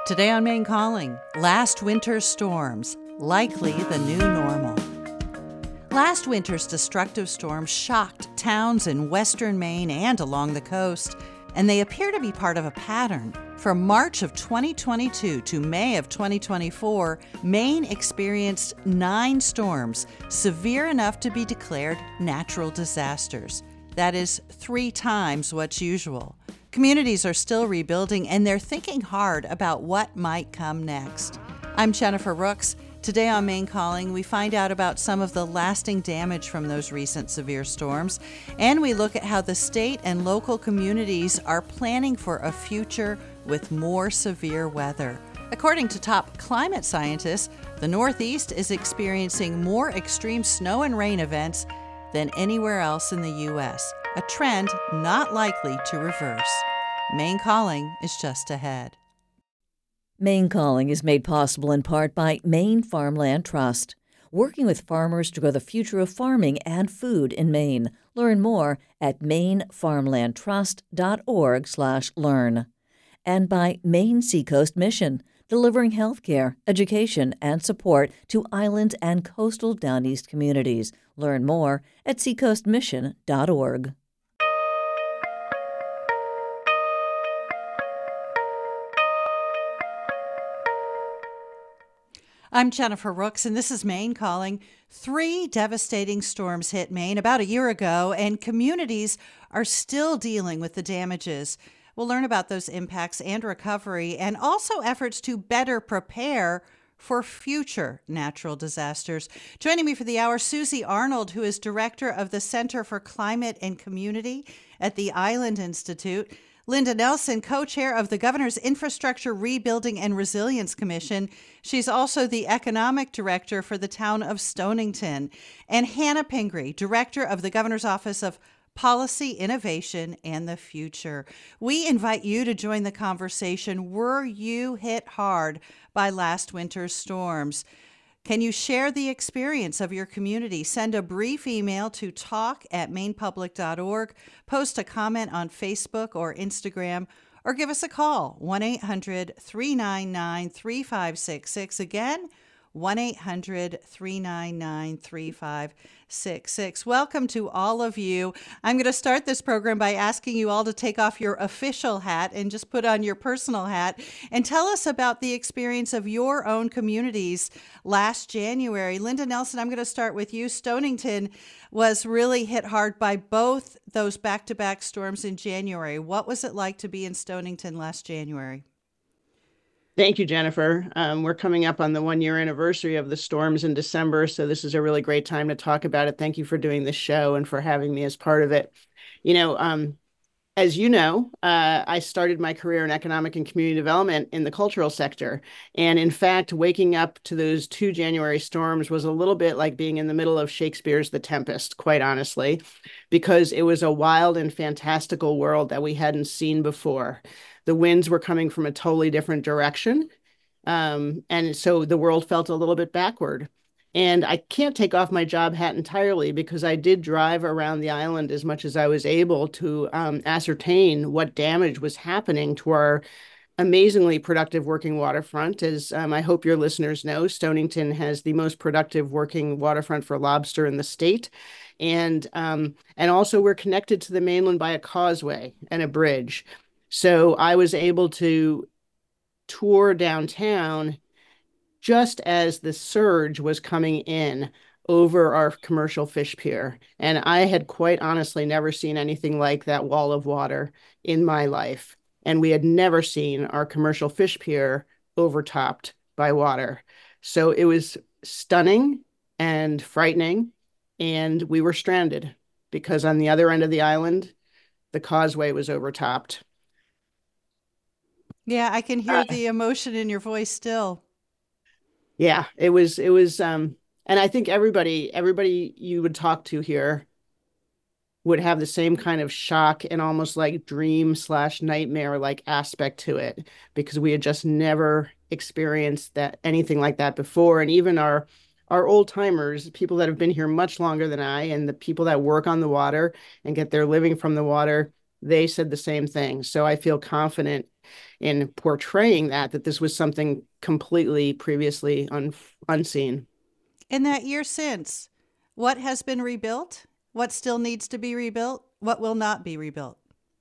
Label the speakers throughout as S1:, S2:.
S1: Today on Maine Calling, last winter's storms, likely the new normal. Last winter's destructive storms shocked towns in western Maine and along the coast, and they appear to be part of a pattern. From March of 2022 to May of 2024, Maine experienced 9 storms severe enough to be declared natural disasters. That is 3 times what's usual. Communities are still rebuilding, and they're thinking hard about what might come next. I'm Jennifer Rooks. Today on Maine Calling, we find out about some of the lasting damage from those recent severe storms, and we look at how the state and local communities are planning for a future with more severe weather. According to top climate scientists, the Northeast is experiencing more extreme snow and rain events than anywhere else in the U.S., a trend not likely to reverse. Maine Calling is just ahead.
S2: Maine Calling is made possible in part by Maine Farmland Trust, working with farmers to grow the future of farming and food in Maine. Learn more at mainfarmlandtrust.org/learn. And by Maine Seacoast Mission, delivering healthcare, education, and support to island and coastal Down East communities. Learn more at seacoastmission.org.
S1: I'm Jennifer Rooks, and this is Maine Calling. 3 devastating storms hit Maine about a year ago, and communities are still dealing with the damages. We'll learn about those impacts and recovery, and also efforts to better prepare for future natural disasters. Joining me for the hour, Susie Arnold, who is director of the Center for Climate and Community at the Island Institute. Linda Nelson, co-chair of the Governor's Infrastructure Rebuilding and Resilience Commission. She's also the economic director for the town of Stonington. And Hannah Pingree, director of the Governor's Office of Policy, Innovation, and the Future. We invite you to join the conversation. Were you hit hard by last winter's storms? Can you share the experience of your community? Send a brief email to talk@mainepublic.org, post a comment on Facebook or Instagram, or give us a call, 1-800-399-3566. Again, 1-800-399-3566. Welcome to all of you. I'm going to start this program by asking you all to take off your official hat and just put on your personal hat and tell us about the experience of your own communities last January. Linda Nelson, I'm going to start with you. Stonington was really hit hard by both those back-to-back storms in January. What was it like to be in Stonington last January?
S3: Thank you, Jennifer. We're coming up on the 1-year anniversary of the storms in December, so this is a really great time to talk about it. Thank you for doing this show and for having me as part of it. As you know, I started my career in economic and community development in the cultural sector. And in fact, waking up to those 2 January storms was a little bit like being in the middle of Shakespeare's The Tempest, quite honestly, because it was a wild and fantastical world that we hadn't seen before. The winds were coming from a totally different direction. And so the world felt a little bit backward. And I can't take off my job hat entirely because I did drive around the island as much as I was able to ascertain what damage was happening to our amazingly productive working waterfront. As I hope your listeners know, Stonington has the most productive working waterfront for lobster in the state. And also we're connected to the mainland by a causeway and a bridge. So I was able to tour downtown just as the surge was coming in over our commercial fish pier. And I had quite honestly never seen anything like that wall of water in my life. And we had never seen our commercial fish pier overtopped by water. So it was stunning and frightening. And we were stranded because on the other end of the island, the causeway was overtopped.
S1: Yeah, I can hear the emotion in your voice still.
S3: Yeah, it was, and I think everybody you would talk to here would have the same kind of shock and almost like dream/nightmare like aspect to it, because we had just never experienced anything like that before. And even our old timers, people that have been here much longer than I, and the people that work on the water and get their living from the water, they said the same thing. So I feel confident in portraying that this was something completely previously unseen.
S1: In that year since, what has been rebuilt? What still needs to be rebuilt? What will not be rebuilt?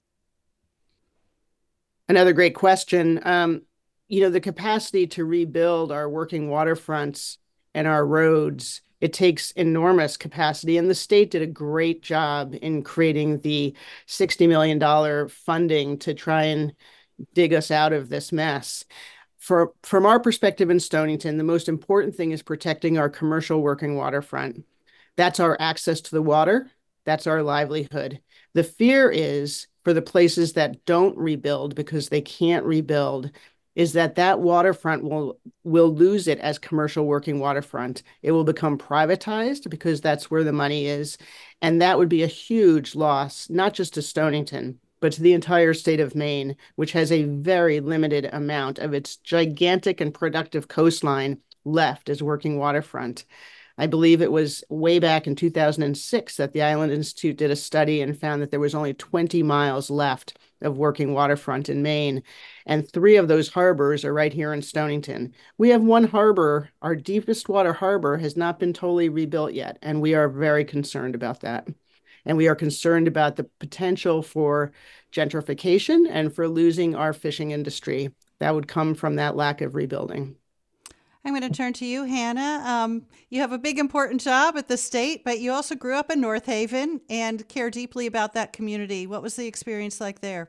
S3: Another great question. The capacity to rebuild our working waterfronts and our roads, it takes enormous capacity. And the state did a great job in creating the $60 million funding to try and dig us out of this mess. From our perspective in Stonington, the most important thing is protecting our commercial working waterfront. That's our access to the water. That's our livelihood. The fear is for the places that don't rebuild because they can't rebuild is that waterfront will lose it as commercial working waterfront. It will become privatized because that's where the money is. And that would be a huge loss, not just to Stonington, but to the entire state of Maine, which has a very limited amount of its gigantic and productive coastline left as working waterfront. I believe it was way back in 2006 that the Island Institute did a study and found that there was only 20 miles left of working waterfront in Maine. And 3 of those harbors are right here in Stonington. We have one harbor, our deepest water harbor has not been totally rebuilt yet. And we are very concerned about that. And we are concerned about the potential for gentrification and for losing our fishing industry that would come from that lack of rebuilding.
S1: I'm going to turn to you, Hannah. You have a big, important job at the state, but you also grew up in North Haven and care deeply about that community. What was the experience like there?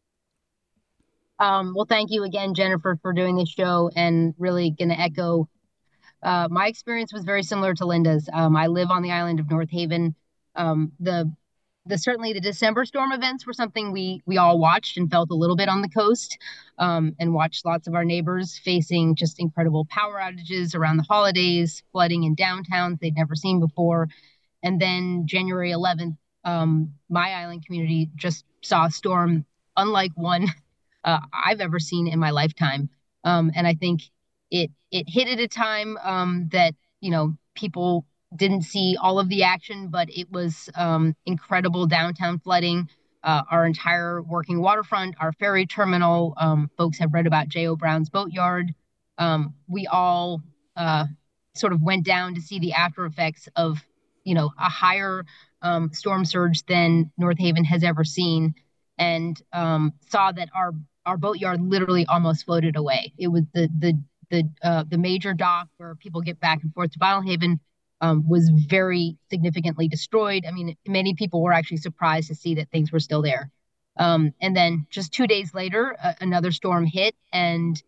S4: Well, thank you again, Jennifer, for doing this show, and really going to echo my experience was very similar to Linda's. I live on the island of North Haven. Certainly the December storm events were something we all watched and felt a little bit on the coast, and watched lots of our neighbors facing just incredible power outages around the holidays, flooding in downtowns they'd never seen before. And then January 11th, my island community just saw a storm unlike one I've ever seen in my lifetime. And I think it hit at a time that, people didn't see all of the action, but it was incredible downtown flooding, our entire working waterfront, our ferry terminal. Folks have read about J.O. Brown's Boatyard. We all sort of went down to see the after effects of, a higher storm surge than North Haven has ever seen, and saw that our boatyard literally almost floated away. It was the major dock where people get back and forth to Vinehaven was very significantly destroyed. I mean, many people were actually surprised to see that things were still there. And then just 2 days later, another storm hit. And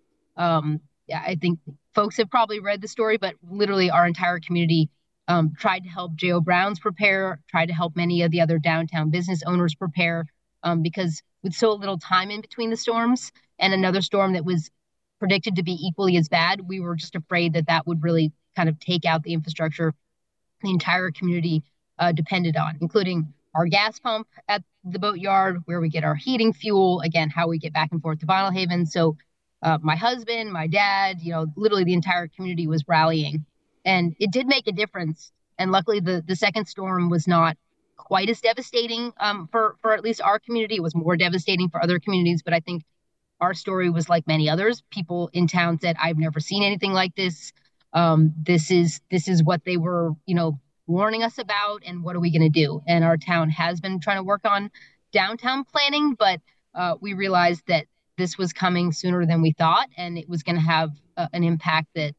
S4: I think folks have probably read the story, but literally our entire community tried to help J.O. Brown's prepare, tried to help many of the other downtown business owners prepare, because with so little time in between the storms and another storm that was predicted to be equally as bad, we were just afraid that would really kind of take out the infrastructure the entire community depended on, including our gas pump at the boatyard, where we get our heating fuel, again, how we get back and forth to Vinehaven. So my husband, my dad, literally the entire community was rallying. And it did make a difference. And luckily, the second storm was not quite as devastating for at least our community. It was more devastating for other communities. But I think our story was like many others. People in town said, I've never seen anything like this. This is what they were, warning us about, and what are we going to do? And our town has been trying to work on downtown planning, but we realized that this was coming sooner than we thought, and it was going to have an impact that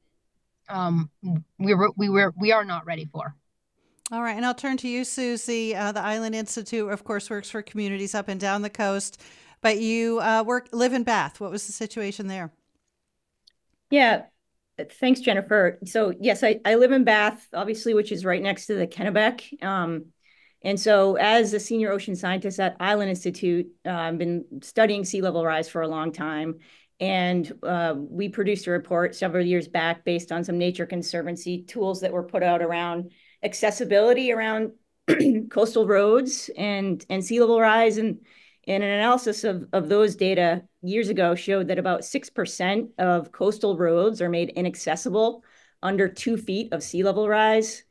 S4: we are not ready for.
S1: All right, and I'll turn to you, Susie. The Island Institute, of course, works for communities up and down the coast, but you live in Bath. What was the situation there?
S5: Yeah. Thanks, Jennifer. So yes, I live in Bath, obviously, which is right next to the Kennebec. And so as a senior ocean scientist at Island Institute, I've been studying sea level rise for a long time. And we produced a report several years back based on some Nature Conservancy tools that were put out around accessibility around coastal roads and sea level rise. And an analysis of those data years ago showed that about 6% of coastal roads are made inaccessible under 2 feet of sea level rise.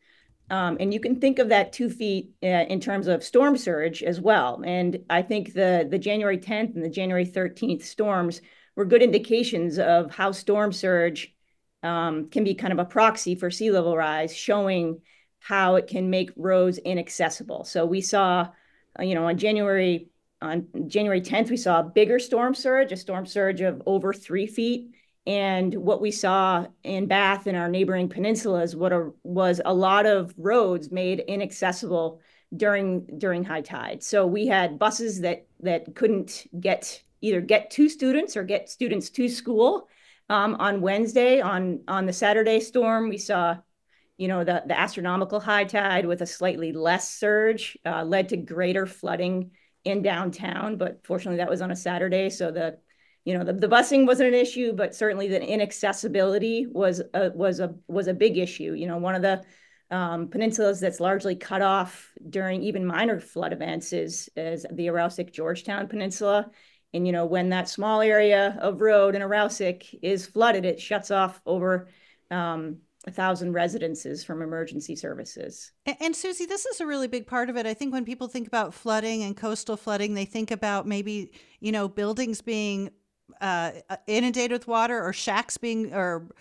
S5: And you can think of that 2 feet in terms of storm surge as well. And I think the January 10th and the January 13th storms were good indications of how storm surge can be kind of a proxy for sea level rise, showing how it can make roads inaccessible. So we saw, on January 10th, we saw a bigger storm surge, a storm surge of over 3 feet. And what we saw in Bath and our neighboring peninsulas was a lot of roads made inaccessible during high tide. So we had buses that couldn't either get to students or get students to school. On Wednesday, on the Saturday storm, we saw, the astronomical high tide with a slightly less surge led to greater flooding in downtown. But fortunately, that was on a Saturday, so the busing wasn't an issue, but certainly the inaccessibility was a big issue. One of the peninsulas that's largely cut off during even minor flood events is the Aroustic Georgetown Peninsula. And, when that small area of road in Aroustic is flooded, it shuts off over 1,000 residences from emergency services.
S1: And Susie, this is a really big part of it. I think when people think about flooding and coastal flooding, they think about maybe, buildings being inundated with water, or shacks being,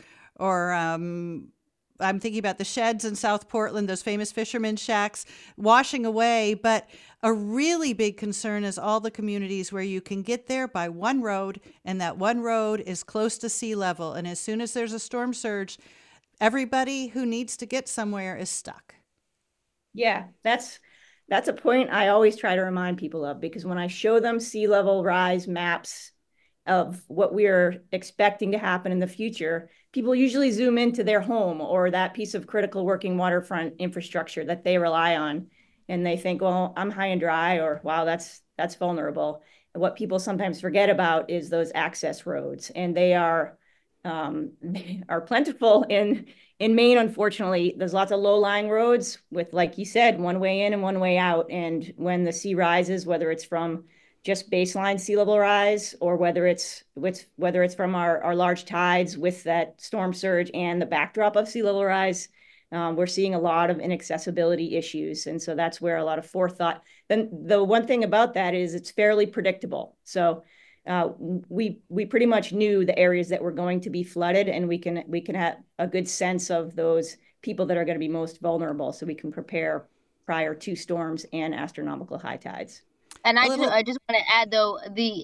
S1: I'm thinking about the sheds in South Portland, those famous fishermen shacks washing away. But a really big concern is all the communities where you can get there by one road, and that one road is close to sea level. And as soon as there's a storm surge, everybody who needs to get somewhere is stuck.
S5: Yeah, that's a point I always try to remind people of, because when I show them sea level rise maps of what we're expecting to happen in the future, people usually zoom into their home or that piece of critical working waterfront infrastructure that they rely on. And they think, well, I'm high and dry, or wow, that's vulnerable. And what people sometimes forget about is those access roads. And they are plentiful in Maine. Unfortunately, there's lots of low-lying roads with, like you said, one way in and one way out. And when the sea rises, whether it's from just baseline sea level rise, or whether it's from our large tides with that storm surge and the backdrop of sea level rise, we're seeing a lot of inaccessibility issues. And so that's where a lot of forethought. Then the one thing about that is it's fairly predictable. So we pretty much knew the areas that were going to be flooded, and we can have a good sense of those people that are going to be most vulnerable, so we can prepare prior to storms and astronomical high tides.
S4: And I just want to add, though,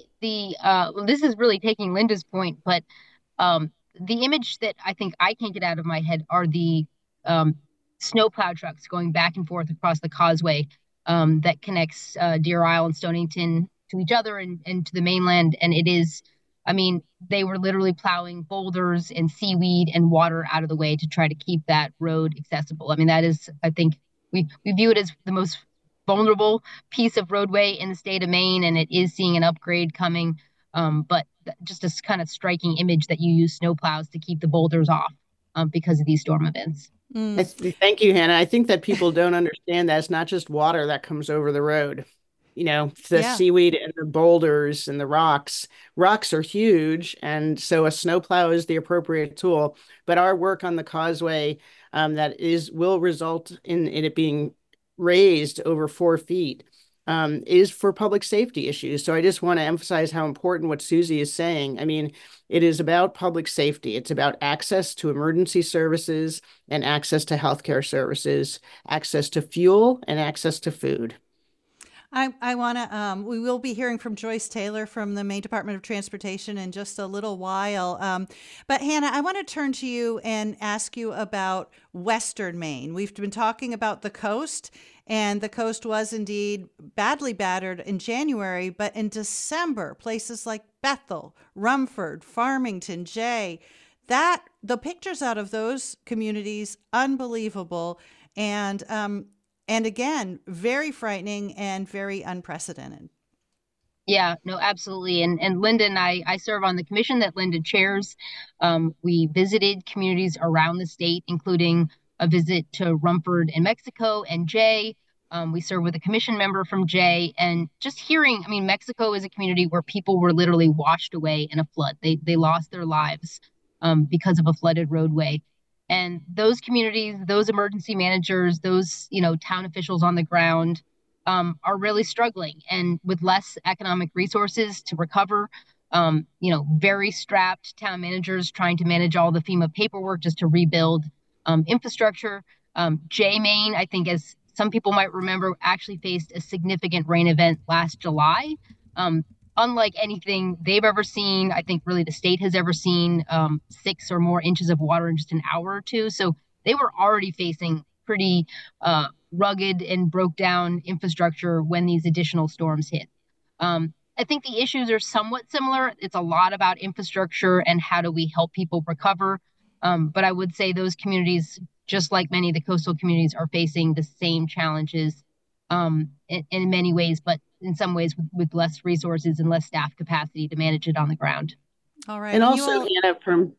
S4: this is really taking Linda's point, but the image that I think I can't get out of my head are the snowplow trucks going back and forth across the causeway that connects Deer Isle and Stonington to each other and to the mainland. And it is, they were literally plowing boulders and seaweed and water out of the way to try to keep that road accessible. That is, I think we view it as the most vulnerable piece of roadway in the state of Maine, and it is seeing an upgrade coming. But just a kind of striking image that you use snowplows to keep the boulders off because of these storm events.
S3: Thank you, Hannah. I think that people don't understand that it's not just water that comes over the road. Seaweed and the boulders and the rocks. Rocks are huge, and so a snowplow is the appropriate tool. But our work on the causeway will result in it being raised over 4 feet is for public safety issues. So I just want to emphasize how important what Susie is saying. It is about public safety. It's about access to emergency services and access to healthcare services, access to fuel and access to food.
S1: I want to, we will be hearing from Joyce Taylor from the Maine Department of Transportation in just a little while. But Hannah, I want to turn to you and ask you about Western Maine. We've been talking about the coast, and the coast was indeed badly battered in January, but in December, places like Bethel, Rumford, Farmington, Jay, the pictures out of those communities, unbelievable. And again, very frightening and very unprecedented.
S4: Yeah, no, absolutely. And Linda and I serve on the commission that Linda chairs. We visited communities around the state, including a visit to Rumford in Mexico and Jay. We serve with a commission member from Jay, and just hearing, Mexico is a community where people were literally washed away in a flood. They lost their lives because of a flooded roadway. And those communities, those emergency managers, those, town officials on the ground are really struggling, and with less economic resources to recover, very strapped town managers trying to manage all the FEMA paperwork just to rebuild infrastructure. Maine, I think, as some people might remember, actually faced a significant rain event last July. Unlike anything they've ever seen, I think really the state has ever seen, 6 or more inches of water in just an hour or two. So they were already facing pretty rugged and broke down infrastructure when these additional storms hit. I think the issues are somewhat similar. It's a lot about infrastructure and how do we help people recover. But I would say those communities, just like many of the coastal communities, are facing the same challenges in many ways, but in some ways with less resources and less staff capacity to manage it on the ground.
S1: All right.
S3: And also, Hannah,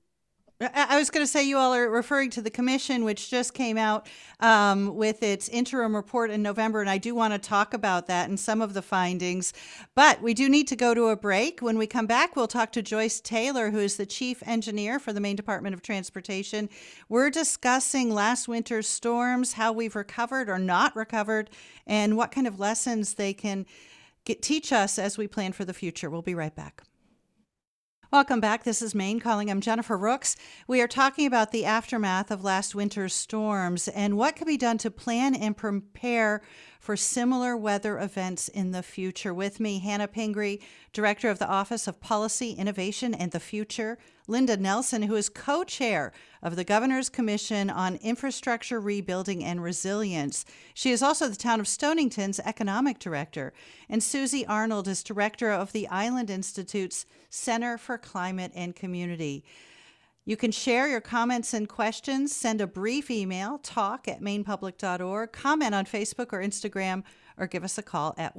S1: I was going to say, you all are referring to the commission, which just came out with its interim report in November, and I do want to talk about that and some of the findings. But we do need to go to a break. When we come back, we'll talk to Joyce Taylor, who is the chief engineer for the Maine Department of Transportation. We're discussing last winter's storms, how we've recovered or not recovered, and what kind of lessons they can teach us as we plan for the future. We'll be right back. Welcome back. This is Maine Calling. I'm Jennifer Rooks. We are talking about the aftermath of last winter's storms and what can be done to plan and prepare for similar weather events in the future. With me, Hannah Pingree, Director of the Office of Policy, Innovation, and the Future; Linda Nelson, who is co-chair of the Governor's Commission on Infrastructure Rebuilding and Resilience. She is also the town of Stonington's economic director. And Susie Arnold is director of the Island Institute's Center for Climate and Community. You can share your comments and questions. Send a brief email, talk@mainepublic.org, comment on Facebook or Instagram, or give us a call at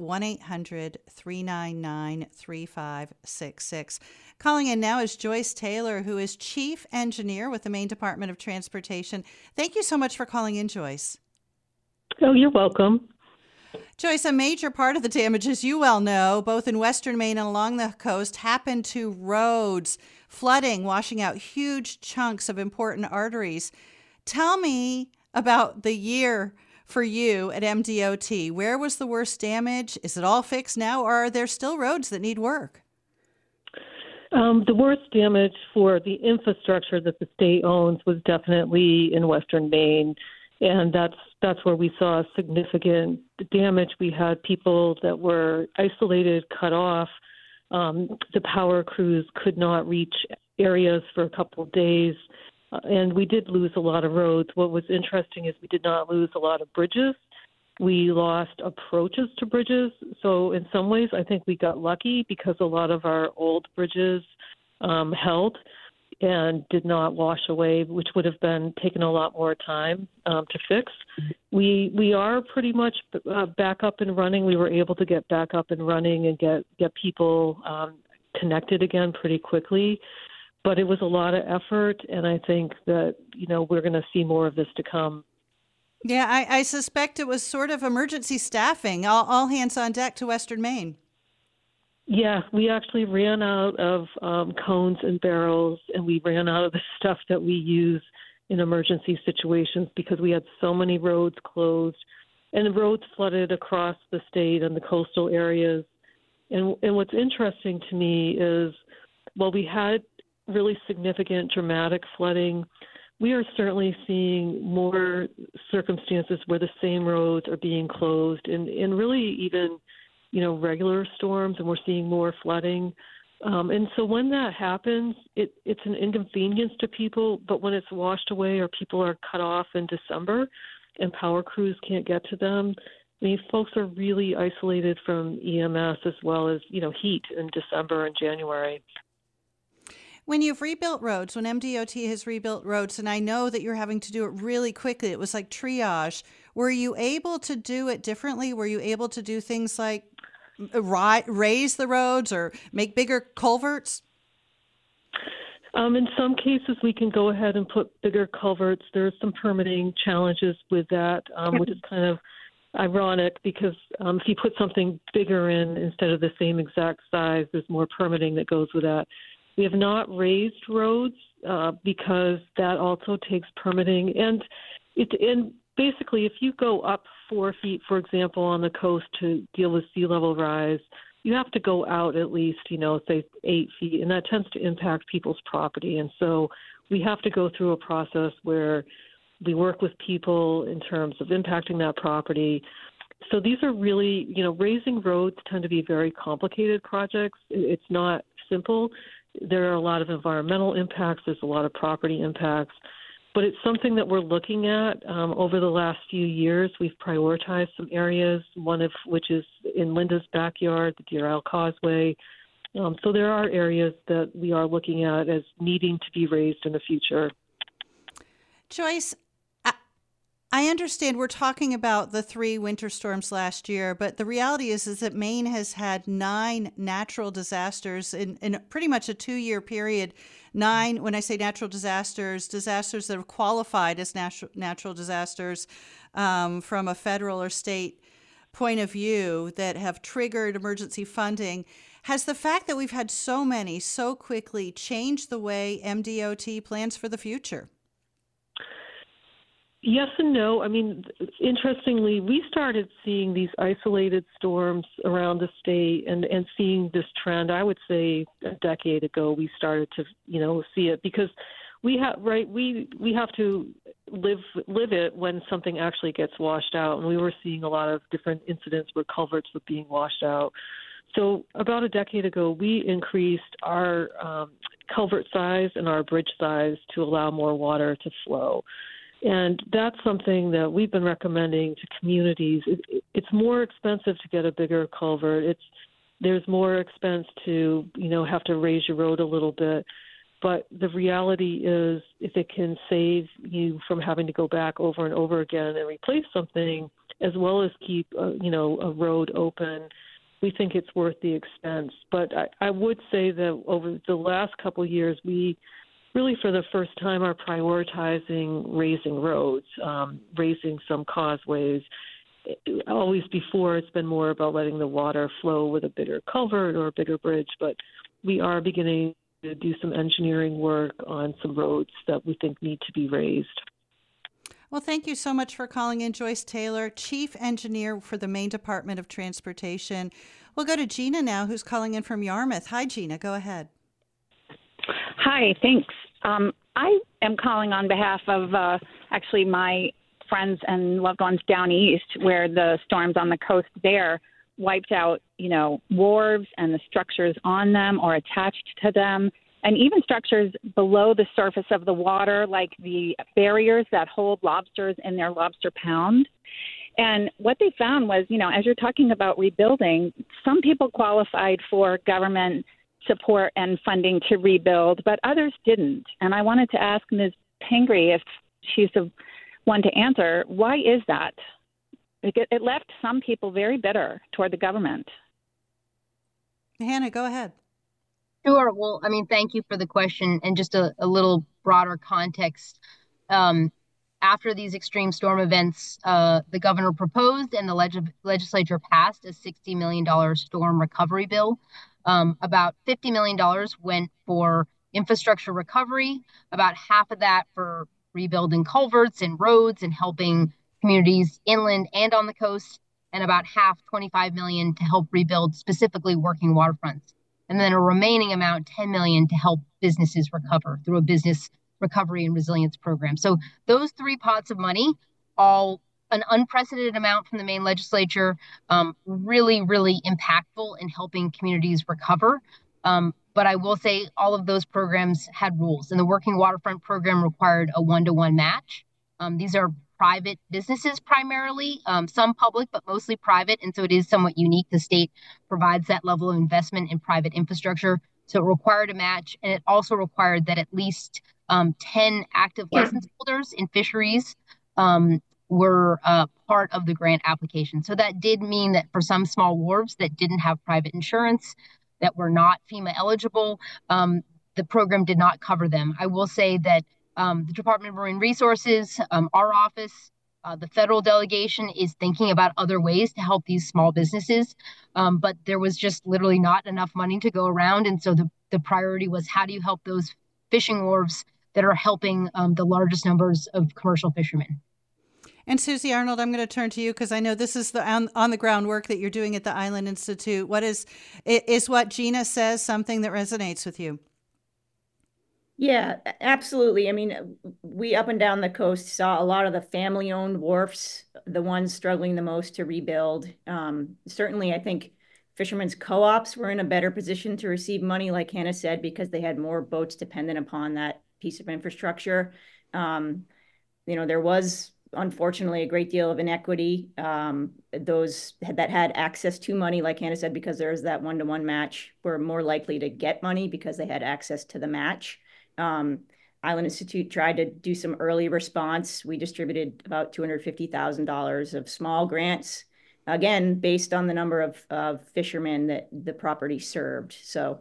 S1: 1-800-399-3566. Calling in now is Joyce Taylor, who is Chief Engineer with the Maine Department of Transportation. Thank you so much for calling in, Joyce.
S6: Oh, you're welcome.
S1: Joyce, a major part of the damage, as you well know, both in western Maine and along the coast, happened to roads, flooding, washing out huge chunks of important arteries. Tell me about the year for you at MDOT. Where was the worst damage? Is it all fixed now, or are there still roads that need work?
S6: The worst damage for the infrastructure that the state owns was definitely in western Maine, and that's where we saw significant damage. We had people that were isolated, cut off. The power crews could not reach areas for a couple of days, and we did lose a lot of roads. What was interesting is we did not lose a lot of bridges. We lost approaches to bridges. So in some ways, I think we got lucky because a lot of our old bridges held and did not wash away, which would have been taken a lot more time to fix. We are pretty much back up and running. We were able to get back up and running and get people connected again pretty quickly. But it was a lot of effort, and I think that, we're going to see more of this to come.
S1: Yeah, I suspect it was sort of emergency staffing, all hands on deck to western Maine.
S6: Yeah, we actually ran out of cones and barrels, and we ran out of the stuff that we use in emergency situations because we had so many roads closed, and the roads flooded across the state and the coastal areas. And what's interesting to me is, while we had really significant, dramatic flooding, we are certainly seeing more circumstances where the same roads are being closed, and really even regular storms, and we're seeing more flooding. And so when that happens, it's an inconvenience to people, but when it's washed away or people are cut off in December and power crews can't get to them, folks are really isolated from EMS as well as, heat in December and January.
S1: When you've rebuilt roads, when MDOT has rebuilt roads, and I know that you're having to do it really quickly, it was like triage. Were you able to do it differently? Were you able to do things like raise the roads or make bigger culverts?
S6: In some cases, we can go ahead and put bigger culverts. There's some permitting challenges with that, which is kind of ironic because if you put something bigger in instead of the same exact size, there's more permitting that goes with that. We have not raised roads because that also takes permitting. And basically, if you go up 4 feet, for example, on the coast to deal with sea level rise, you have to go out at least, say 8 feet, and that tends to impact people's property. And so we have to go through a process where we work with people in terms of impacting that property. So these are really, raising roads tend to be very complicated projects. It's not simple. There are a lot of environmental impacts. There's a lot of property impacts. But it's something that we're looking at over the last few years. We've prioritized some areas, one of which is in Linda's backyard, the Deer Isle Causeway. So there are areas that we are looking at as needing to be raised in the future.
S1: Joyce, I understand we're talking about the 3 winter storms last year, but the reality is that Maine has had 9 natural disasters in pretty much a 2-year period. 9, when I say natural disasters that have qualified as natural disasters from a federal or state point of view that have triggered emergency funding. Has the fact that we've had so many so quickly changed the way MDOT plans for the future?
S6: Yes and no. I mean, interestingly, we started seeing these isolated storms around the state and seeing this trend. I would say a decade ago, we started to, see it because we have to live it when something actually gets washed out. And we were seeing a lot of different incidents where culverts were being washed out. So about a decade ago, we increased our culvert size and our bridge size to allow more water to flow. And that's something that we've been recommending to communities. It's more expensive to get a bigger culvert. There's more expense to, have to raise your road a little bit. But the reality is if it can save you from having to go back over and over again and replace something, as well as keep, a road open, we think it's worth the expense. But I would say that over the last couple of years, we really for the first time are prioritizing raising roads, raising some causeways. Always before, it's been more about letting the water flow with a bigger culvert or a bigger bridge, but we are beginning to do some engineering work on some roads that we think need to be raised.
S1: Well, thank you so much for calling in, Joyce Taylor, Chief Engineer for the Maine Department of Transportation. We'll go to Gina now, who's calling in from Yarmouth. Hi, Gina. Go ahead.
S7: Hi, thanks. I am calling on behalf of actually my friends and loved ones down east, where the storms on the coast there wiped out, wharves and the structures on them or attached to them, and even structures below the surface of the water, like the barriers that hold lobsters in their lobster pound. And what they found was, as you're talking about rebuilding, some people qualified for government support and funding to rebuild, but others didn't. And I wanted to ask Ms. Pingree, if she's the one to answer, why is that? It left some people very bitter toward the government.
S1: Hannah, go ahead.
S4: Sure. Well, thank you for the question. And just a little broader context. After these extreme storm events, the governor proposed and the legislature passed a $60 million storm recovery bill. About $50 million went for infrastructure recovery, about half of that for rebuilding culverts and roads and helping communities inland and on the coast, and about half, $25 million, to help rebuild specifically working waterfronts. And then a remaining amount, $10 million, to help businesses recover through a business recovery and resilience program. So those 3 pots of money, all an unprecedented amount from the Maine legislature, really, really impactful in helping communities recover. But I will say all of those programs had rules, and the Working Waterfront program required a 1-to-1 match. These are private businesses primarily, some public, but mostly private. And so it is somewhat unique. The state provides that level of investment in private infrastructure. So it required a match. And it also required that at least 10 active license holders in fisheries were part of the grant application. So that did mean that for some small wharves that didn't have private insurance, that were not FEMA eligible, the program did not cover them. I will say that the Department of Marine Resources, our office, the federal delegation is thinking about other ways to help these small businesses. But there was just literally not enough money to go around. And so the priority was, how do you help those fishing wharves that are helping the largest numbers of commercial fishermen?
S1: And Susie Arnold, I'm going to turn to you because I know this is the on the ground work that you're doing at the Island Institute. What is what Gina says something that resonates with you?
S5: Yeah, absolutely. I mean, we up and down the coast saw a lot of the family-owned wharfs, the ones struggling the most to rebuild. Certainly, I think fishermen's co-ops were in a better position to receive money, like Hannah said, because they had more boats dependent upon that piece of infrastructure. There was unfortunately a great deal of inequity. Those that had access to money, like Hannah said, because there's that one-to-one match, were more likely to get money because they had access to the match. Island Institute tried to do some early response. We distributed about $250,000 of small grants, again, based on the number of fishermen that the property served. So,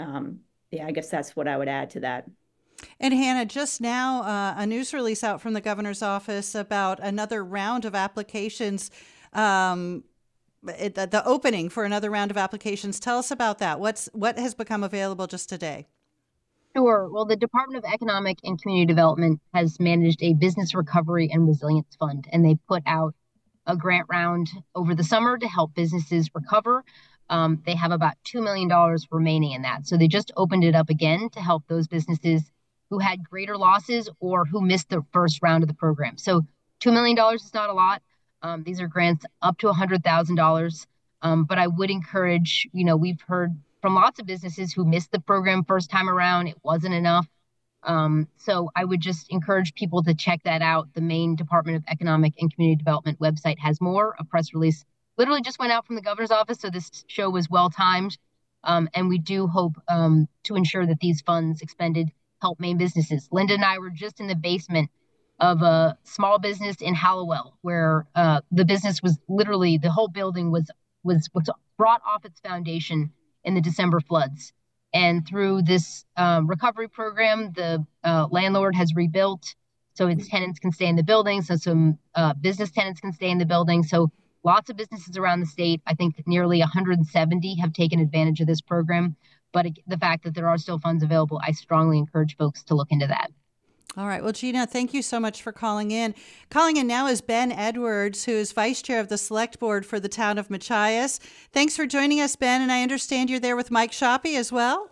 S5: I guess that's what I would add to that.
S1: And Hannah, just now, a news release out from the governor's office about another round of applications, the opening for another round of applications. Tell us about that. What has become available just today?
S4: Sure. Well, the Department of Economic and Community Development has managed a business recovery and resilience fund, and they put out a grant round over the summer to help businesses recover. They have about $2 million remaining in that. So they just opened it up again to help those businesses who had greater losses or who missed the first round of the program. So $2 million is not a lot. These are grants up to $100,000. But I would encourage, we've heard from lots of businesses who missed the program first time around. It wasn't enough. So I would just encourage people to check that out. The Maine Department of Economic and Community Development website has more. A press release literally just went out from the governor's office, so this show was well timed. And we do hope to ensure that these funds expended help Maine businesses. Linda and I were just in the basement of a small business in Hallowell, where the business was literally, the whole building was brought off its foundation in the December floods. And through this recovery program, the landlord has rebuilt so its tenants can stay in the building. So some business tenants can stay in the building. So lots of businesses around the state, I think nearly 170 have taken advantage of this program. But the fact that there are still funds available, I strongly encourage folks to look into that.
S1: All right. Well, Gina, thank you so much for calling in. Calling in now is Ben Edwards, who is vice chair of the select board for the town of Machias. Thanks for joining us, Ben. And I understand you're there with Mike Shoppy as well.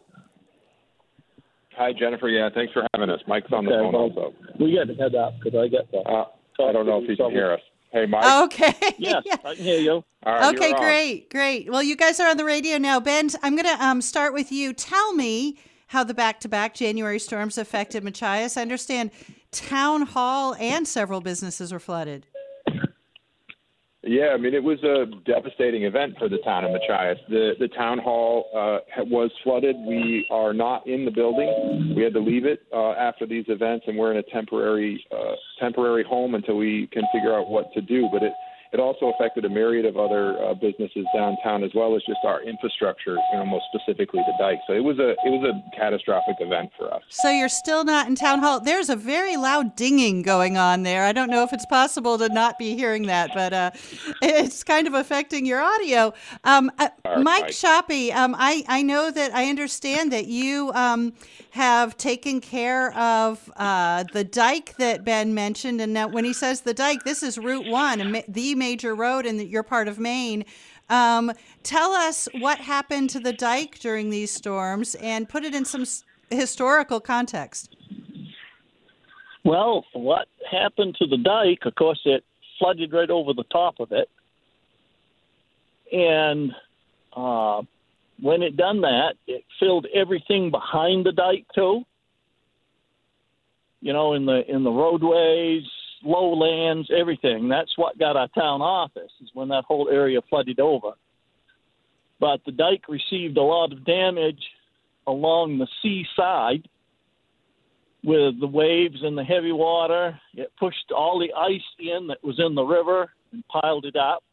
S8: Hi, Jennifer. Yeah, thanks for having us. Mike's on the phone also.
S9: We got to head up because I got the.
S8: I don't know if he can hear us. Hey, Mike.
S1: Okay.
S9: Yes, I can hear you.
S8: All right,
S1: okay, great. Well, you guys are on the radio now. Ben, I'm going to start with you. Tell me how the back-to-back January storms affected Machias. I understand Town Hall and several businesses were flooded.
S8: Yeah, I mean, it was a devastating event for the town of Machias. The town hall was flooded. We are not in the building. We had to leave it after these events, and we're in a temporary home until we can figure out what to do. But it also affected a myriad of other businesses downtown, as well as just our infrastructure, most specifically the dike. So it was a catastrophic event for us.
S1: So you're still not in Town Hall. There's a very loud dinging going on there. I don't know if it's possible to not be hearing that, but it's kind of affecting your audio. Mike Shoppy, I know that I understand that you have taken care of the dike that Ben mentioned. And now when he says the dike, this is Route 1, the major road in your part of Maine. Tell us what happened to the dike during these storms and put it in some historical context.
S9: Well, what happened to the dike, of course, it flooded right over the top of it. And when it done that, it filled everything behind the dike too. In the roadways, lowlands, everything. That's what got our town office, is when that whole area flooded over. But the dike received a lot of damage along the seaside with the waves and the heavy water. It pushed all the ice in that was in the river and piled it up.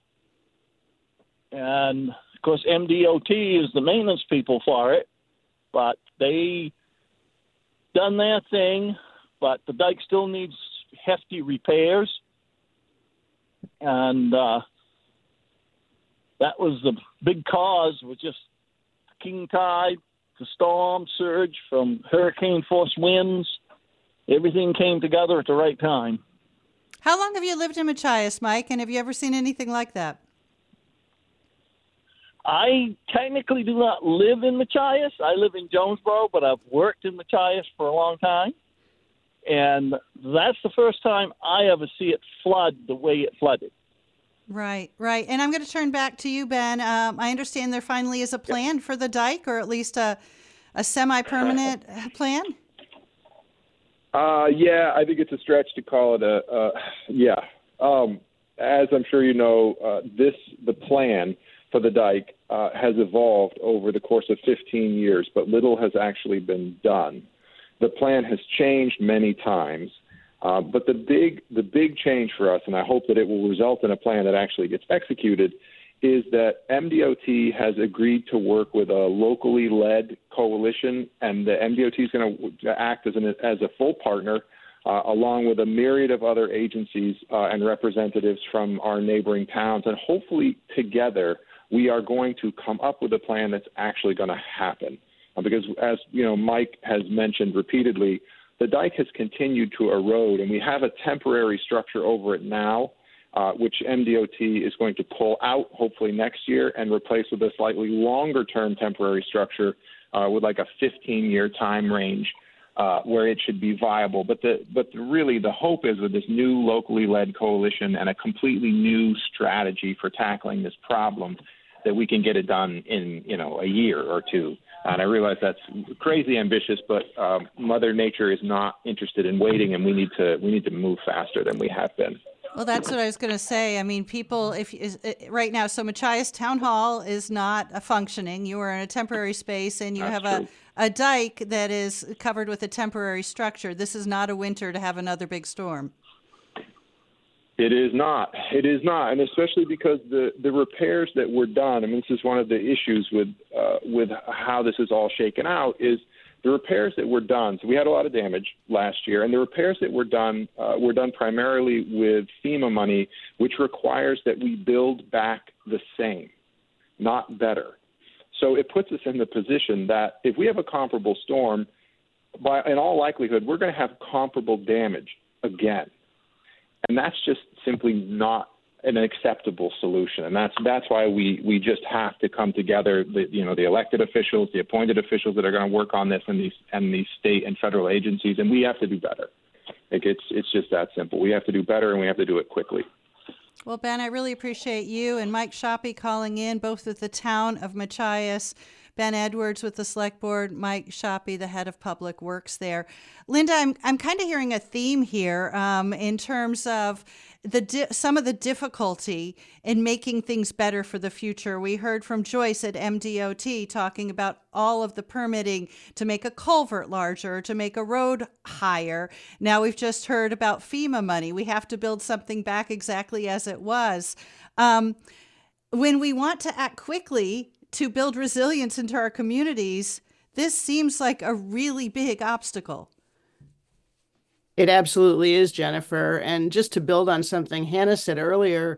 S9: And, of course, MDOT is the maintenance people for it, but they done their thing, but the dike still needs hefty repairs, and that was the big cause, was just king tide, the storm surge, from hurricane force winds. Everything came together at the right time.
S1: How long have you lived in Machias, Mike? And have you ever seen anything like that?
S9: I technically do not live in Machias. I live in Jonesboro, but I've worked in Machias for a long time. And that's the first time I ever see it flood the way it flooded.
S1: Right, right. And I'm going to turn back to you, Ben. I understand there finally is a plan for the dike, or at least a semi-permanent plan.
S8: Yeah, I think it's a stretch to call it as I'm sure you know, the plan for the dike has evolved over the course of 15 years, but little has actually been done. The plan has changed many times, but the big change for us, and I hope that it will result in a plan that actually gets executed, is that MDOT has agreed to work with a locally led coalition, and the MDOT is going to act as a full partner, along with a myriad of other agencies and representatives from our neighboring towns. And hopefully together we are going to come up with a plan that's actually going to happen. Because as you know, Mike has mentioned repeatedly, the dike has continued to erode, and we have a temporary structure over it now, which MDOT is going to pull out hopefully next year and replace with a slightly longer-term temporary structure with like a 15-year time range where it should be viable. But really the hope is with this new locally led coalition and a completely new strategy for tackling this problem that we can get it done in a year or two. And I realize that's crazy ambitious, but Mother Nature is not interested in waiting, and we need to move faster than we have been.
S1: Well, that's what I was going to say. I mean, people, right now, so Machias Town Hall is not functioning. You are in a temporary space, and you have a dike that is covered with a temporary structure. This is not a winter to have another big storm.
S8: It is not. It is not, and especially because the repairs that were done. I mean, this is one of the issues with how this is all shaken out. Is the repairs that were done. So we had a lot of damage last year, and the repairs that were done primarily with FEMA money, which requires that we build back the same, not better. So it puts us in the position that if we have a comparable storm, in all likelihood, we're going to have comparable damage again. And that's just simply not an acceptable solution. And that's why we just have to come together, the elected officials, the appointed officials that are going to work on this, and these state and federal agencies, and we have to do better. Like it's just that simple. We have to do better, and we have to do it quickly.
S1: Well, Ben, I really appreciate you and Mike Shoppy calling in, both with the town of Machias. Ben Edwards with the Select Board, Mike Shoppy, the head of Public Works there. Linda, I'm kind of hearing a theme here in terms of some of the difficulty in making things better for the future. We heard from Joyce at MDOT talking about all of the permitting to make a culvert larger, to make a road higher. Now we've just heard about FEMA money. We have to build something back exactly as it was. When we want to act quickly to build resilience into our communities, this seems like a really big obstacle.
S3: It absolutely is, Jennifer. And just to build on something Hannah said earlier,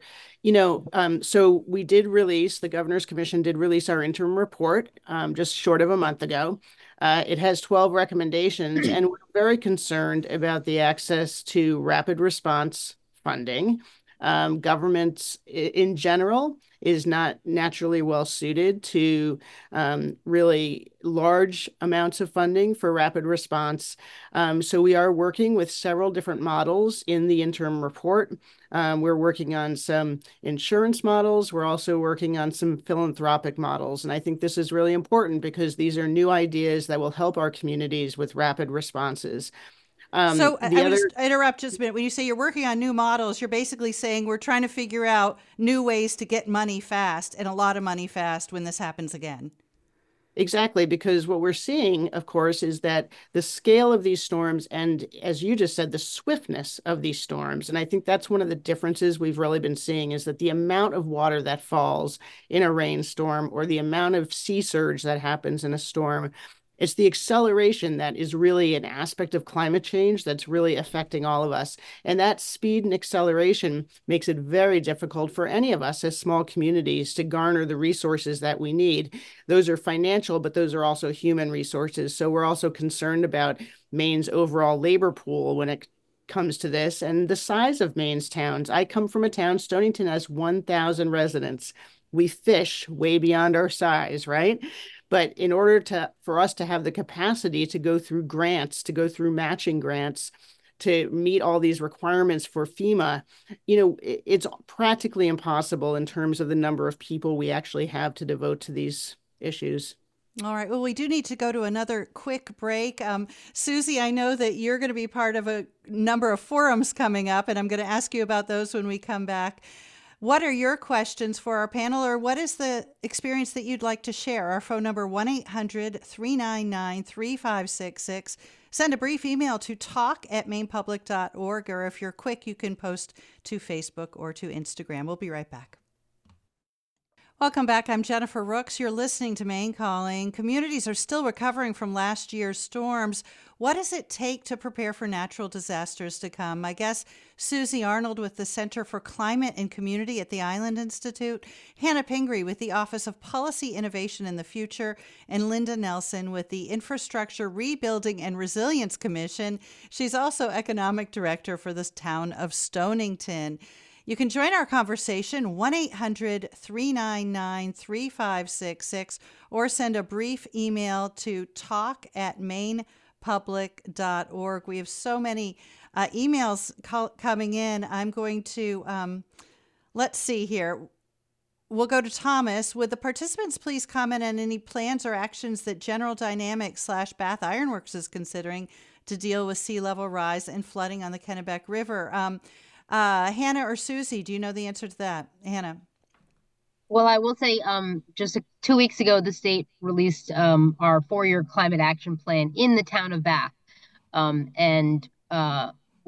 S3: so the Governor's Commission did release our interim report just short of a month ago. It has 12 recommendations, and we're very concerned about the access to rapid response funding. Government in general is not naturally well suited to really large amounts of funding for rapid response. So we are working with several different models in the interim report. We're working on some insurance models. We're also working on some philanthropic models. And I think this is really important because these are new ideas that will help our communities with rapid responses.
S1: So I would just interrupt just a minute. When you say you're working on new models, you're basically saying we're trying to figure out new ways to get money fast, and a lot of money fast, when this happens again.
S3: Exactly, because what we're seeing, of course, is that the scale of these storms and, as you just said, the swiftness of these storms. And I think that's one of the differences we've really been seeing, is that the amount of water that falls in a rainstorm, or the amount of sea surge that happens in a storm, It's the acceleration that is really an aspect of climate change that's really affecting all of us. And that speed and acceleration makes it very difficult for any of us as small communities to garner the resources that we need. Those are financial, but those are also human resources. So we're also concerned about Maine's overall labor pool when it comes to this and the size of Maine's towns. I come from a town, Stonington has 1,000 residents. We fish way beyond our size, right? But in order for us to have the capacity to go through grants, to go through matching grants, to meet all these requirements for FEMA, it's practically impossible in terms of the number of people we actually have to devote to these issues.
S1: All right. Well, we do need to go to another quick break. Susie, I know that you're going to be part of a number of forums coming up, and I'm going to ask you about those when we come back. What are your questions for our panel, or what is the experience that you'd like to share? Our phone number, 1-800-399-3566. Send a brief email to talk@mainepublic.org, or if you're quick, you can post to Facebook or to Instagram. We'll be right back. Welcome back. I'm Jennifer Rooks. You're listening to Maine Calling. Communities are still recovering from last year's storms. What does it take to prepare for natural disasters to come? My guest, Susie Arnold with the Center for Climate and Community at the Island Institute, Hannah Pingree with the Office of Policy Innovation in the Future, and Linda Nelson with the Infrastructure Rebuilding and Resilience Commission. She's also Economic Director for the town of Stonington. You can join our conversation, 1-800-399-3566, or send a brief email to talk@mainepublic.org. We have so many emails coming in. I'm going to, let's see here. We'll go to Thomas. Would the participants please comment on any plans or actions that General Dynamics / Bath Iron Works is considering to deal with sea level rise and flooding on the Kennebec River? Hannah or Susie, do you know the answer to that? Hannah.
S4: Well, I will say just 2 weeks ago, the state released our 4-year climate action plan in the town of Bath. And the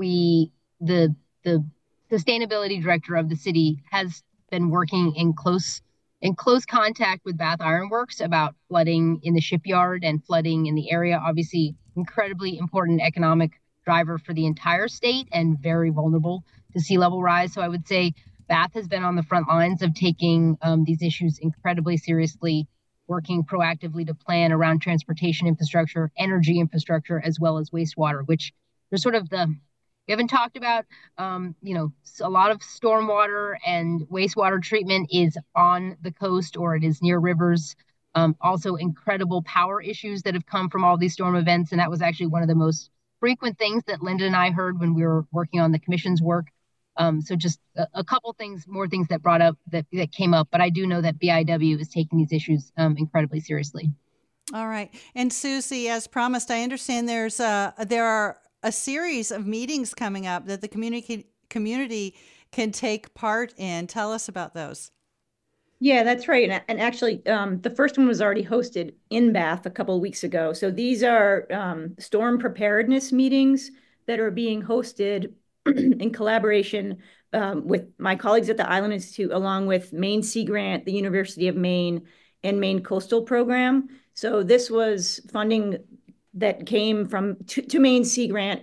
S4: sustainability director of the city has been working in close contact with Bath Iron Works about flooding in the shipyard and flooding in the area. Obviously, incredibly important economic driver for the entire state and very vulnerable to sea level rise. So I would say Bath has been on the front lines of taking these issues incredibly seriously, working proactively to plan around transportation infrastructure, energy infrastructure, as well as wastewater, which there's sort of we haven't talked about, a lot of stormwater and wastewater treatment is on the coast or it is near rivers. Also incredible power issues that have come from all these storm events. And that was actually one of the most frequent things that Linda and I heard when we were working on the commission's work. So just a couple more things that brought up that came up, but I do know that BIW is taking these issues incredibly seriously.
S1: All right. And Susie, as promised, I understand there are a series of meetings coming up that the community can take part in. Tell us about those.
S5: Yeah, that's right. And actually, the first one was already hosted in Bath a couple of weeks ago. So these are storm preparedness meetings that are being hosted in collaboration with my colleagues at the Island Institute, along with Maine Sea Grant, the University of Maine, and Maine Coastal Program. So this was funding that came from to Maine Sea Grant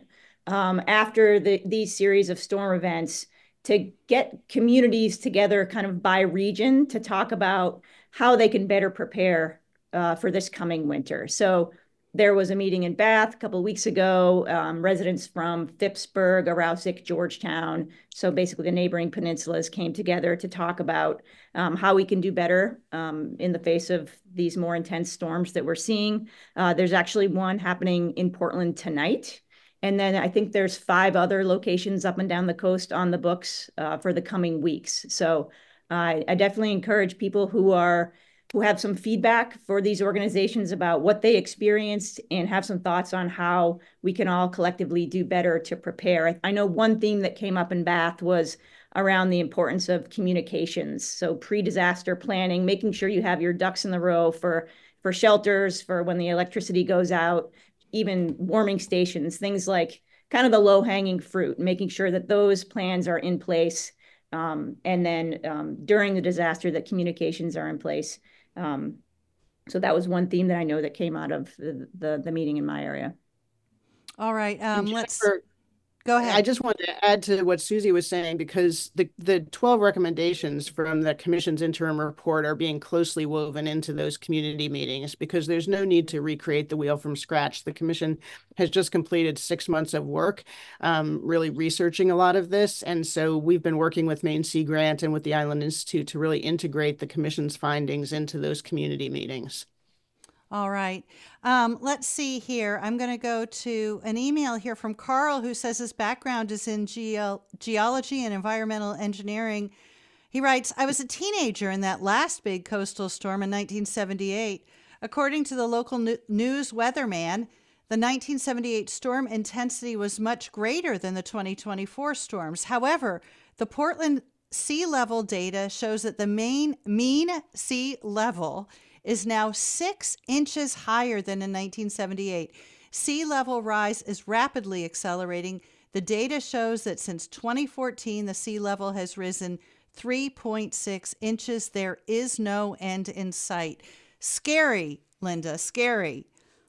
S5: after these series of storm events, to get communities together kind of by region to talk about how they can better prepare for this coming winter. So there was a meeting in Bath a couple of weeks ago, residents from Phippsburg, Aroustic, Georgetown, so basically the neighboring peninsulas came together to talk about how we can do better in the face of these more intense storms that we're seeing. There's actually one happening in Portland tonight. And then I think there's 5 other locations up and down the coast on the books for the coming weeks. So I definitely encourage people who have some feedback for these organizations about what they experienced and have some thoughts on how we can all collectively do better to prepare. I know one theme that came up in Bath was around the importance of communications. So pre-disaster planning, making sure you have your ducks in the row for shelters, for when the electricity goes out, even warming stations, things like kind of the low-hanging fruit, making sure that those plans are in place. And then during the disaster, that communications are in place. So that was one theme that I know that came out of the meeting in my area.
S1: All right. Let's
S3: Jennifer,
S1: go ahead.
S3: I just wanted to add to what Susie was saying, because the 12 recommendations from the commission's interim report are being closely woven into those community meetings, because there's no need to recreate the wheel from scratch. The commission has just completed 6 months of work, really researching a lot of this. And so we've been working with Maine Sea Grant and with the Island Institute to really integrate the commission's findings into those community meetings.
S1: All right. Let's see here. I'm going to go to an email here from Carl, who says his background is in geology and environmental engineering. He writes, I was a teenager in that last big coastal storm in 1978. According to the local news weatherman, the 1978 storm intensity was much greater than the 2024 storms. However, the Portland sea level data shows that the mean sea level is now 6 inches higher than in 1978. Sea level rise is rapidly accelerating. The data shows that since 2014, the sea level has risen 3.6 inches. There is no end in sight. Scary, Linda, scary.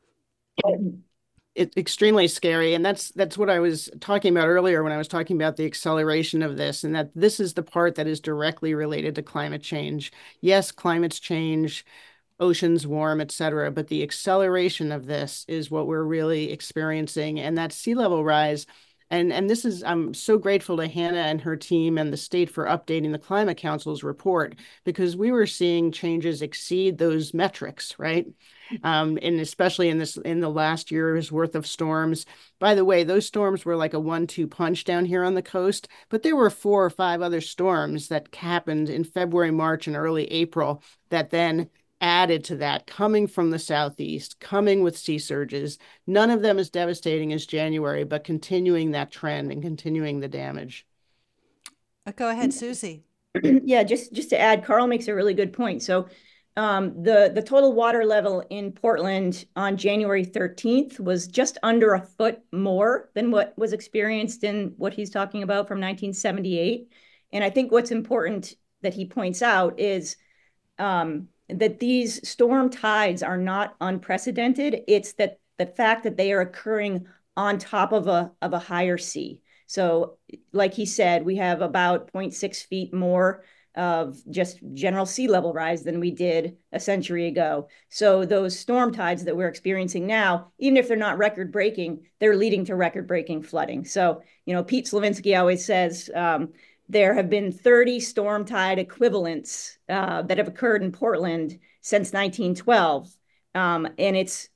S3: It's extremely scary. And that's what I was talking about earlier when I was talking about the acceleration of this, and that this is the part that is directly related to climate change. Yes, climate's change, oceans warm, et cetera, but the acceleration of this is what we're really experiencing. And that sea level rise, and this is, I'm so grateful to Hannah and her team and the state for updating the Climate Council's report, because we were seeing changes exceed those metrics, right? And especially in the last year's worth of storms. By the way, those storms were like a 1-2 punch down here on the coast, but there were 4 or 5 other storms that happened in February, March, and early April that then added to that, coming from the southeast, coming with sea surges. None of them as devastating as January, but continuing that trend and continuing the damage.
S1: Go ahead, Susie.
S5: Yeah, just to add, Carl makes a really good point. So the total water level in Portland on January 13th was just under a foot more than what was experienced in what he's talking about from 1978. And I think what's important that he points out is that these storm tides are not unprecedented. It's that the fact that they are occurring on top of a higher sea. So like he said, we have about 0.6 feet more of just general sea level rise than we did a century ago. So those storm tides that we're experiencing now, even if they're not record breaking, they're leading to record breaking flooding. So, Pete Slavinsky always says, there have been 30 storm tide equivalents that have occurred in Portland since 1912. And it's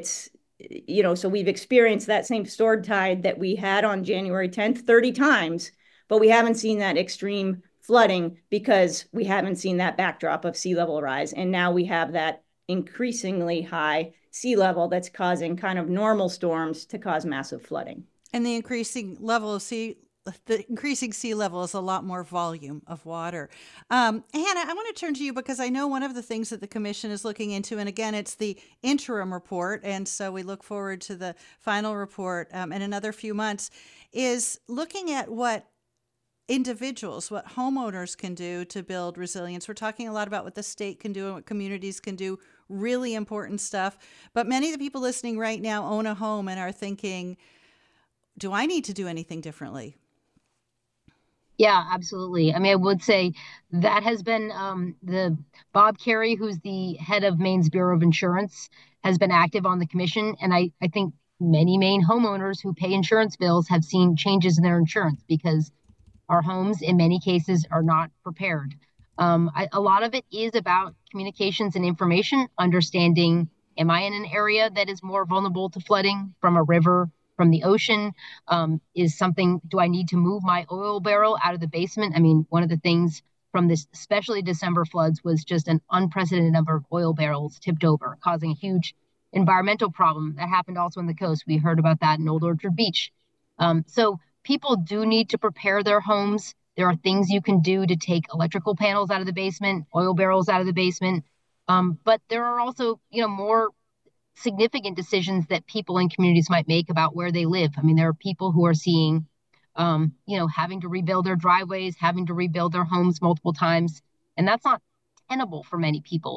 S5: so we've experienced that same storm tide that we had on January 10th 30 times, but we haven't seen that extreme flooding because we haven't seen that backdrop of sea level rise. And now we have that increasingly high sea level that's causing kind of normal storms to cause massive flooding.
S1: And the increasing sea level is a lot more volume of water. Hannah, I want to turn to you because I know one of the things that the commission is looking into, and again, it's the interim report, and so we look forward to the final report in another few months, is looking at what individuals, what homeowners can do to build resilience. We're talking a lot about what the state can do and what communities can do, really important stuff. But many of the people listening right now own a home and are thinking, do I need to do anything differently?
S4: Yeah, absolutely. I mean, I would say that has been the Bob Carey, who's the head of Maine's Bureau of Insurance, has been active on the commission. And I think many Maine homeowners who pay insurance bills have seen changes in their insurance because our homes, in many cases, are not prepared. A lot of it is about communications and information, understanding, am I in an area that is more vulnerable to flooding from a river, from the ocean? Do I need to move my oil barrel out of the basement? I mean, one of the things from this, especially December floods, was just an unprecedented number of oil barrels tipped over, causing a huge environmental problem. That happened also on the coast. We heard about that in Old Orchard Beach. So people do need to prepare their homes. There are things you can do to take electrical panels out of the basement, oil barrels out of the basement. But there are also, more significant decisions that people in communities might make about where they live. I mean, there are people who are seeing, having to rebuild their driveways, having to rebuild their homes multiple times. And that's not tenable for many people.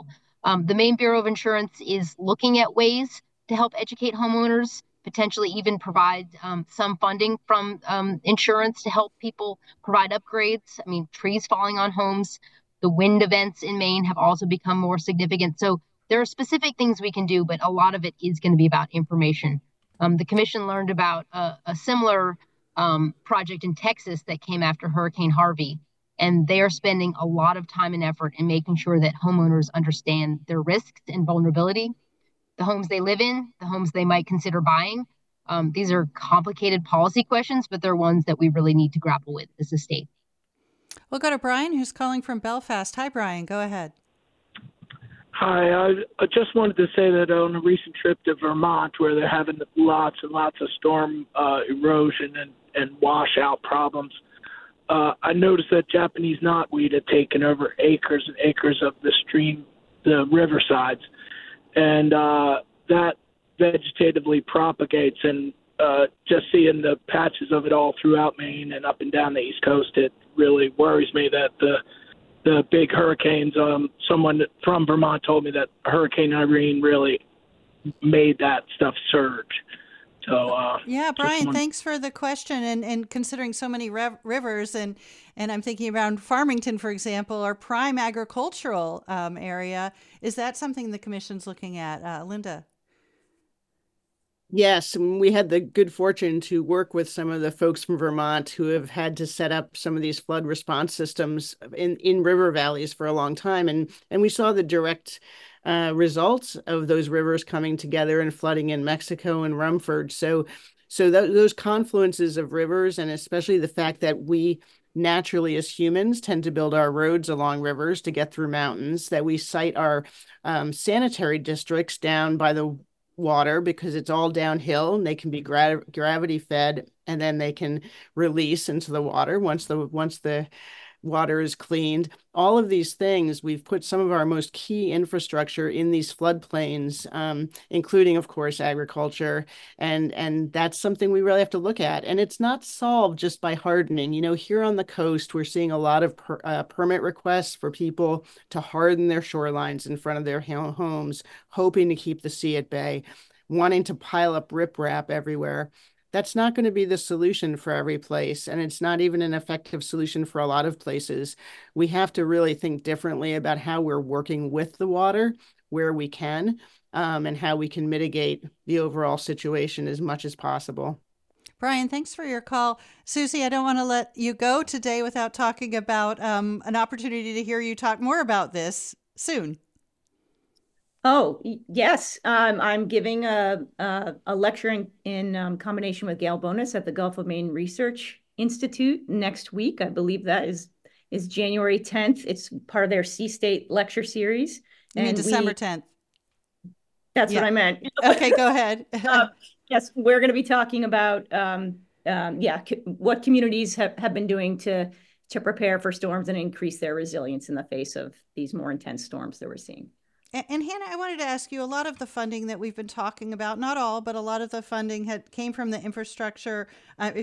S4: The Maine Bureau of Insurance is looking at ways to help educate homeowners, potentially even provide some funding from insurance to help people provide upgrades. I mean, trees falling on homes, the wind events in Maine have also become more significant. So there are specific things we can do, but a lot of it is going to be about information. The commission learned about a similar project in Texas that came after Hurricane Harvey, and they are spending a lot of time and effort in making sure that homeowners understand their risks and vulnerability, the homes they live in, the homes they might consider buying. These are complicated policy questions, but they're ones that we really need to grapple with as a state.
S1: We'll go to Brian, who's calling from Belfast. Hi, Brian. Go ahead.
S10: Hi. I just wanted to say that on a recent trip to Vermont, where they're having lots and lots of storm erosion and washout problems, I noticed that Japanese knotweed had taken over acres and acres of the stream, the river sides, and that vegetatively propagates. And just seeing the patches of it all throughout Maine and up and down the East Coast, it really worries me that the big hurricanes, someone from Vermont told me that Hurricane Irene really made that stuff surge. So
S1: yeah, Brian, thanks for the question. And considering so many rivers, and I'm thinking around Farmington, for example, our prime agricultural area, is that something the commission's looking at? Linda?
S3: Yes, we had the good fortune to work with some of the folks from Vermont who have had to set up some of these flood response systems in river valleys for a long time. And we saw the direct results of those rivers coming together and flooding in Mexico and Rumford. So those confluences of rivers, and especially the fact that we naturally as humans tend to build our roads along rivers to get through mountains, that we site our sanitary districts down by the water because it's all downhill and they can be gravity fed, and then they can release into the water once the water is cleaned. All of these things, we've put some of our most key infrastructure in these floodplains, including, of course, agriculture. And that's something we really have to look at. And it's not solved just by hardening. Here on the coast, we're seeing a lot of permit requests for people to harden their shorelines in front of their homes, hoping to keep the sea at bay, wanting to pile up riprap everywhere. That's not going to be the solution for every place, and it's not even an effective solution for a lot of places. We have to really think differently about how we're working with the water where we can, and how we can mitigate the overall situation as much as possible.
S1: Brian, thanks for your call. Susie, I don't want to let you go today without talking about an opportunity to hear you talk more about this soon.
S5: Oh, yes. I'm giving a lecture in combination with Gail Bonus at the Gulf of Maine Research Institute next week. I believe that is January 10th. It's part of their Sea State lecture series.
S1: You mean December 10th?
S5: That's what I meant.
S1: Okay, go ahead.
S5: Yes, we're going to be talking about what communities have been doing to prepare for storms and increase their resilience in the face of these more intense storms that we're seeing.
S1: And Hannah, I wanted to ask you, a lot of the funding that we've been talking about, not all, but a lot of the funding came from the infrastructure, I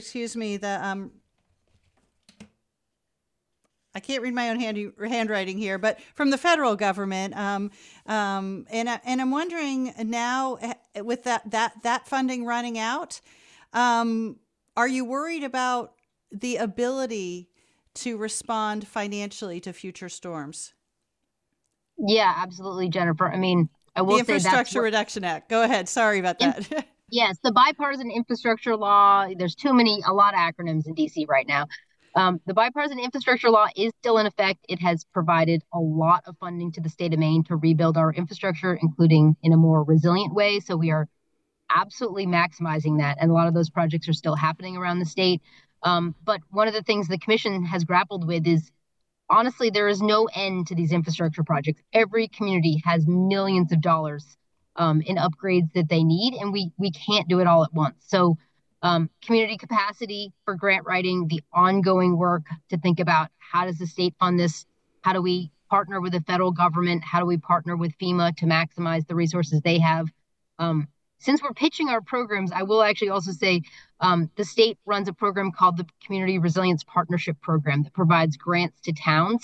S1: can't read my own handwriting here, but from the federal government. And I'm wondering now, with that funding running out, are you worried about the ability to respond financially to future storms?
S4: Yeah, absolutely, Jennifer. I mean, I will say
S1: the Infrastructure Reduction Act. Go ahead. Sorry about that.
S4: Yes, the bipartisan infrastructure law. There's a lot of acronyms in DC right now. The bipartisan infrastructure law is still in effect. It has provided a lot of funding to the state of Maine to rebuild our infrastructure, including in a more resilient way. So we are absolutely maximizing that. And a lot of those projects are still happening around the state. But one of the things the commission has grappled with is, honestly, there is no end to these infrastructure projects. Every community has millions of dollars in upgrades that they need, and we can't do it all at once. So community capacity for grant writing, the ongoing work to think about how does the state fund this? How do we partner with the federal government? How do we partner with FEMA to maximize the resources they have? Since we're pitching our programs, I will actually also say the state runs a program called the Community Resilience Partnership Program that provides grants to towns to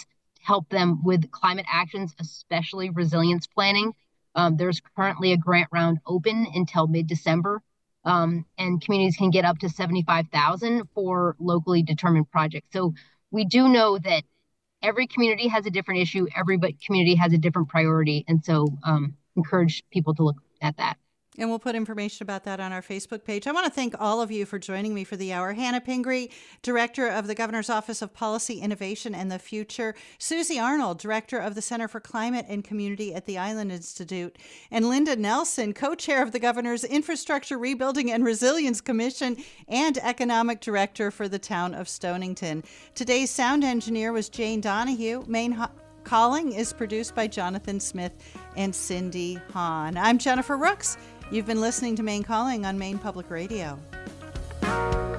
S4: help them with climate actions, especially resilience planning. There's currently a grant round open until mid-December, and communities can get up to $75,000 for locally determined projects. So we do know that every community has a different issue, every community has a different priority, and so encourage people to look at that.
S1: And we'll put information about that on our Facebook page. I want to thank all of you for joining me for the hour. Hannah Pingree, Director of the Governor's Office of Policy, Innovation, and the Future. Susie Arnold, Director of the Center for Climate and Community at the Island Institute. And Linda Nelson, Co-Chair of the Governor's Infrastructure Rebuilding and Resilience Commission and Economic Director for the town of Stonington. Today's sound engineer was Jane Donahue. Maine Calling is produced by Jonathan Smith and Cindy Hahn. I'm Jennifer Rooks. You've been listening to Maine Calling on Maine Public Radio.